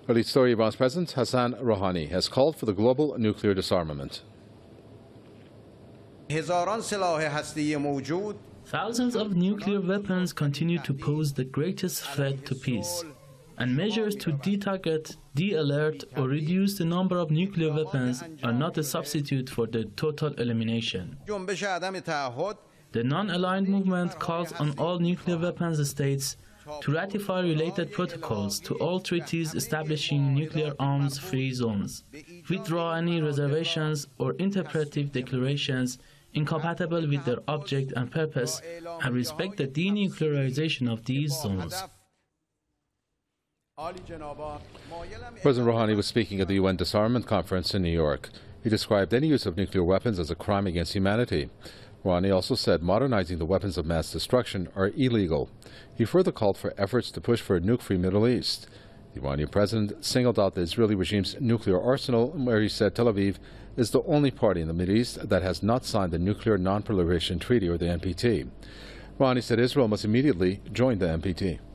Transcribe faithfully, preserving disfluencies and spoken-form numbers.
Early story, Iran's President Hassan Rouhani has called for the global nuclear disarmament. Thousands of nuclear weapons continue to pose the greatest threat to peace, and measures to de-target, de-alert, or reduce the number of nuclear weapons are not a substitute for the total elimination. The non-aligned movement calls on all nuclear weapons states to ratify related protocols to all treaties establishing nuclear arms-free zones, withdraw any reservations or interpretive declarations incompatible with their object and purpose, and respect the denuclearization of these zones. President Rouhani was speaking at the U N Disarmament Conference in New York. He described any use of nuclear weapons as a crime against humanity. Rouhani also said modernizing the weapons of mass destruction are illegal. He further called for efforts to push for a nuke-free Middle East. The Iranian president singled out the Israeli regime's nuclear arsenal, where he said Tel Aviv is the only party in the Middle East that has not signed the Nuclear Non-Proliferation Treaty, or the N P T. Rouhani said Israel must immediately join the N P T.